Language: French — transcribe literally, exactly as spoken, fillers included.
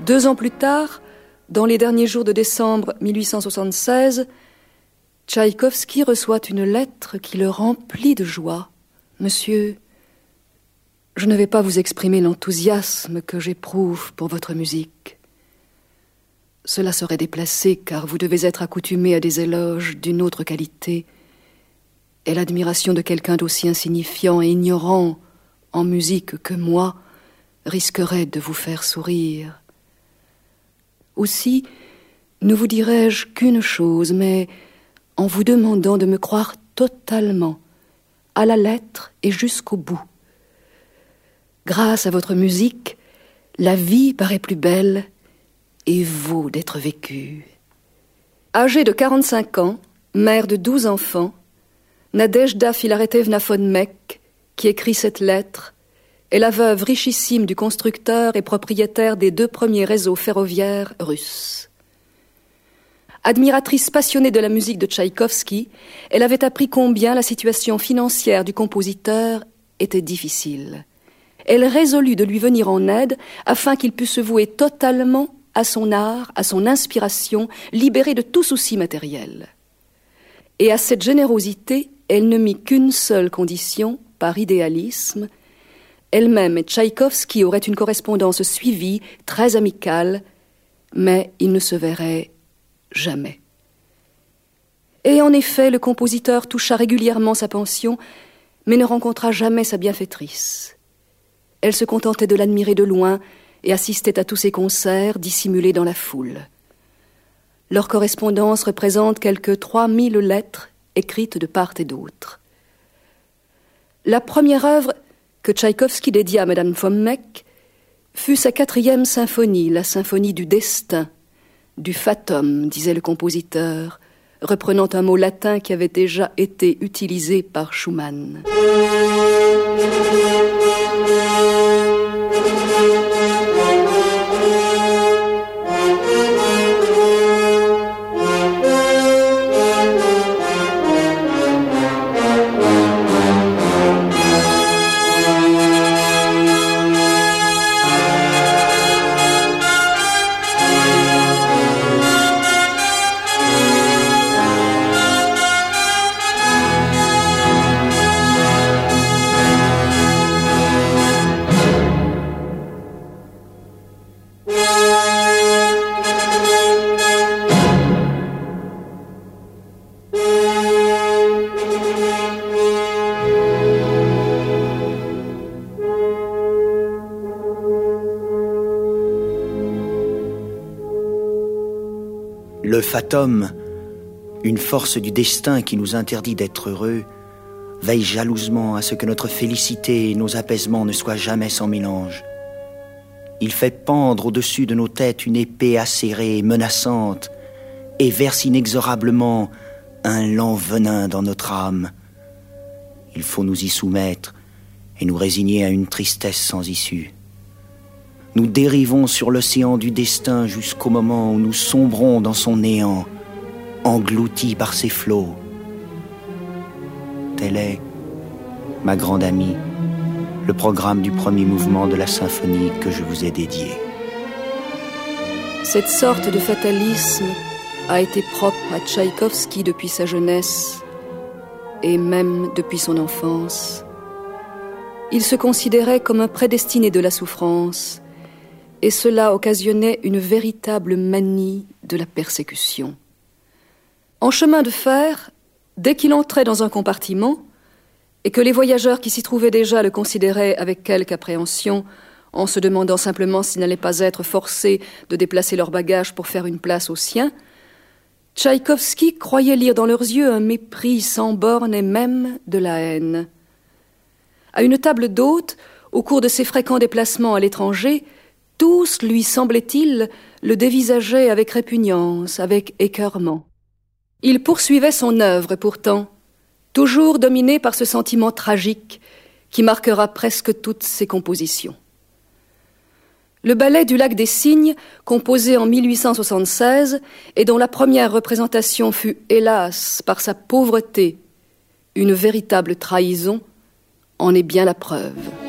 Deux ans plus tard, dans les derniers jours de décembre mille huit cent soixante-seize, Tchaïkovski reçoit une lettre qui le remplit de joie. « Monsieur, je ne vais pas vous exprimer l'enthousiasme que j'éprouve pour votre musique. Cela serait déplacé car vous devez être accoutumé à des éloges d'une autre qualité et l'admiration de quelqu'un d'aussi insignifiant et ignorant en musique que moi risquerait de vous faire sourire. Aussi, ne vous dirai-je qu'une chose, mais en vous demandant de me croire totalement, à la lettre et jusqu'au bout. Grâce à votre musique, la vie paraît plus belle et vaut d'être vécue. » Âgée de quarante-cinq ans, mère de douze enfants, Nadejda Filaretevna von Meck, qui écrit cette lettre, est la veuve richissime du constructeur et propriétaire des deux premiers réseaux ferroviaires russes. Admiratrice passionnée de la musique de Tchaïkovski, elle avait appris combien la situation financière du compositeur était difficile. Elle résolut de lui venir en aide afin qu'il puisse se vouer totalement à son art, à son inspiration, libéré de tout souci matériel. Et à cette générosité, elle ne mit qu'une seule condition, par idéalisme. Elle-même et Tchaïkovski auraient une correspondance suivie, très amicale, mais ils ne se verraient jamais. Et en effet, le compositeur toucha régulièrement sa pension, mais ne rencontra jamais sa bienfaitrice. Elle se contentait de l'admirer de loin et assistait à tous ses concerts dissimulés dans la foule. Leur correspondance représente quelque trois mille lettres écrites de part et d'autre. La première œuvre que Tchaïkovski dédia à Madame von Meck fut sa quatrième symphonie, la symphonie du destin, du fatum, disait le compositeur, reprenant un mot latin qui avait déjà été utilisé par Schumann. Le fatum, une force du destin qui nous interdit d'être heureux, veille jalousement à ce que notre félicité et nos apaisements ne soient jamais sans mélange. Il fait pendre au-dessus de nos têtes une épée acérée et menaçante et verse inexorablement un lent venin dans notre âme. Il faut nous y soumettre et nous résigner à une tristesse sans issue. Nous dérivons sur l'océan du destin jusqu'au moment où nous sombrons dans son néant, engloutis par ses flots. Tel est, ma grande amie, le programme du premier mouvement de la symphonie que je vous ai dédié. Cette sorte de fatalisme a été propre à Tchaïkovski depuis sa jeunesse et même depuis son enfance. Il se considérait comme un prédestiné de la souffrance, et cela occasionnait une véritable manie de la persécution. En chemin de fer, dès qu'il entrait dans un compartiment, et que les voyageurs qui s'y trouvaient déjà le considéraient avec quelque appréhension, en se demandant simplement s'ils n'allaient pas être forcés de déplacer leurs bagages pour faire une place aux siens, Tchaïkovski croyait lire dans leurs yeux un mépris sans borne et même de la haine. À une table d'hôte, au cours de ses fréquents déplacements à l'étranger, tous, lui semblait-il, le dévisageaient avec répugnance, avec écœurement. Il poursuivait son œuvre, pourtant, toujours dominé par ce sentiment tragique qui marquera presque toutes ses compositions. Le ballet du Lac des Cygnes, composé en mille huit cent soixante-seize, et dont la première représentation fut, hélas, par sa pauvreté, une véritable trahison, en est bien la preuve.